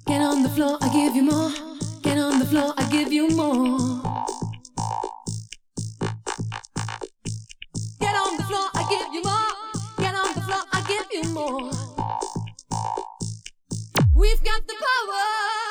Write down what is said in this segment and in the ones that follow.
Get on the floor, I give you more. Get on the floor, I give you more. Get on the floor, I give you more. Get on the floor, I give you more. We've got the power.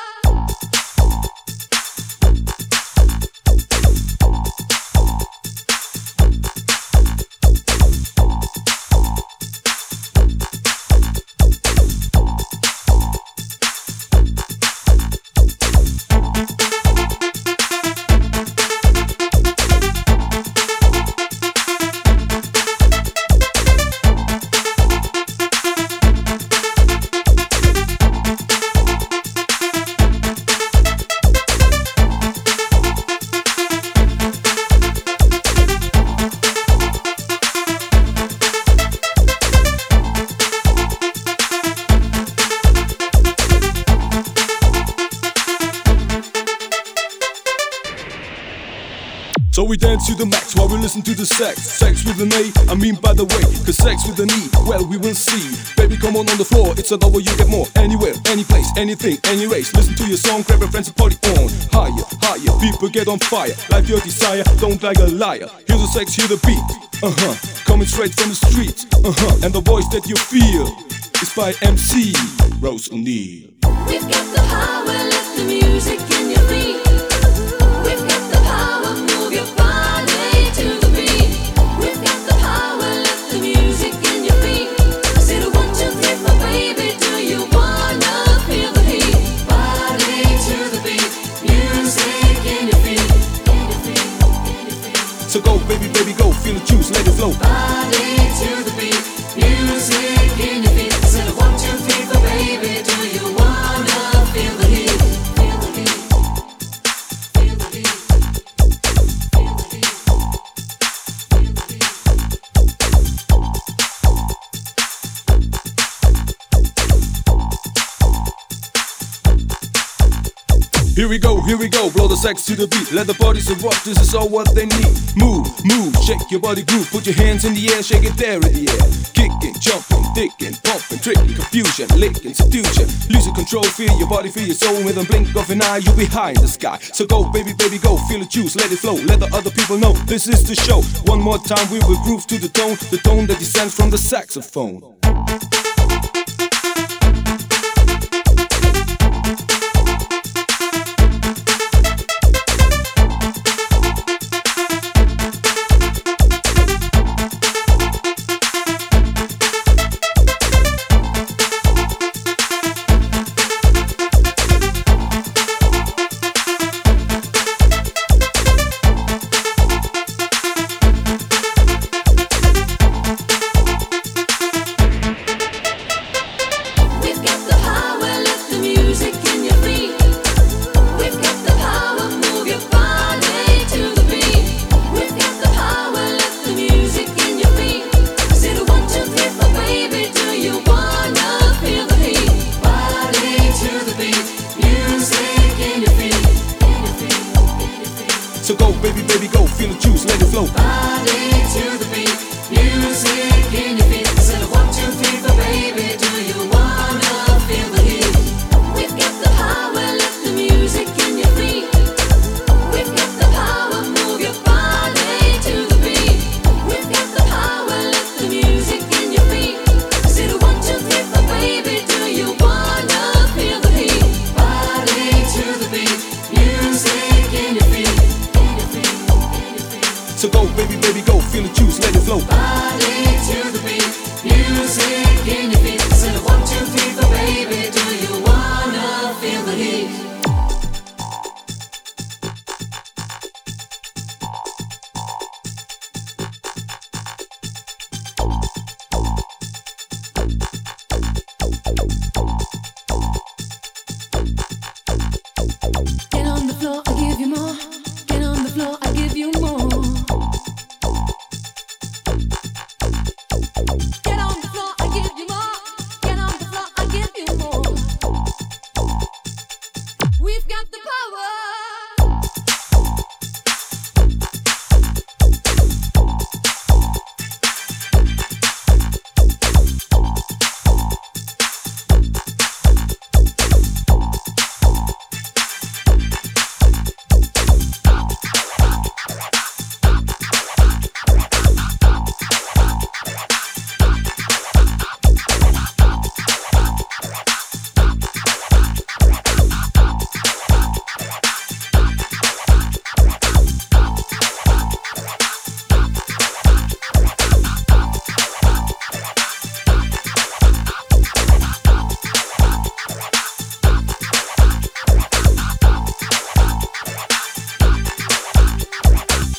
So we dance to the max while we listen to the sex. Sex with an A, I mean by the way, cause sex with an E, well we will see. Baby come on the floor, it's a double, you get more. Anywhere, any place, anything, any race. Listen to your song, grab your friends and party on. Higher, higher, people get on fire. Life your desire, don't like a liar. Hear the sex, hear the beat, coming straight from the street, and the voice that you feel is by MC Rose O'Neal. We've got the power, let the music in your feet. We've got the power, move your body to the beat. We've got the power, let the music in your feet. I said 1, 2, 3, 4, baby, do you wanna feel the heat? Body to the beat, music in your feet. So go, baby, baby, go, feel the juice, let it flow. Body to the beat, music in your feet. I said 1, 2, 3, 4, baby, do you wanna feel the heat? Feel the heat. Feel the heat. Feel the heat. Feel the heat. Here we go, blow the sex to the beat. Let the bodies erupt, this is all what they need. Move, move, shake your body groove. Put your hands in the air, shake it there in the air. Kicking, jumping, dicking, pumping, tricking, confusion, licking, seduction. Losing control, feel your body, feel your soul. With a blink of an eye, you'll be high in the sky. So go, baby, baby, go, feel the juice, let it flow. Let the other people know this is the show. One more time, we will groove to the tone that descends from the saxophone.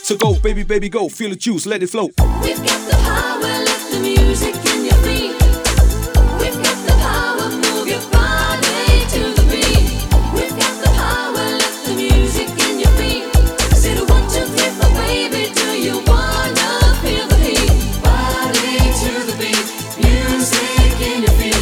So go, baby, baby, go. Feel the juice, let it flow. We've got the power, let the music in your feet. We've got the power, move your body to the beat. We've got the power, let the music in your feet. Say the 1, 2, 3, 4, baby, do you wanna feel the heat? Body to the beat, music in your feet.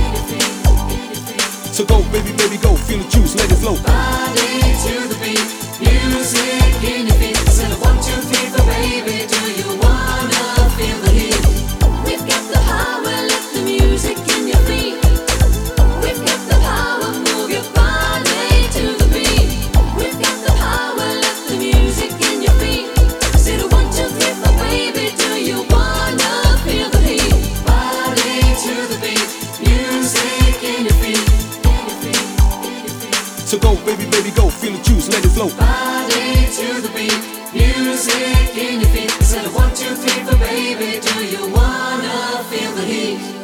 So go, baby, baby, go. Feel the juice, let it flow. Body to the beat, music in your feet. Say the 1, 2, 3, 4, baby, do you wanna feel the heat? We've got the power, let the music in your feet. We've got the power, move your body to the beat. We've got the power, let the music in your feet. Say the 1, 2, 3, 4, baby, do you wanna feel the heat? Body to the beat, music in your feet. So go, baby, baby, go. Feel the juice, let it flow. Body to the beat, music in your feet. Instead of 1, 2, 3, 4, baby, do you wanna feel the heat?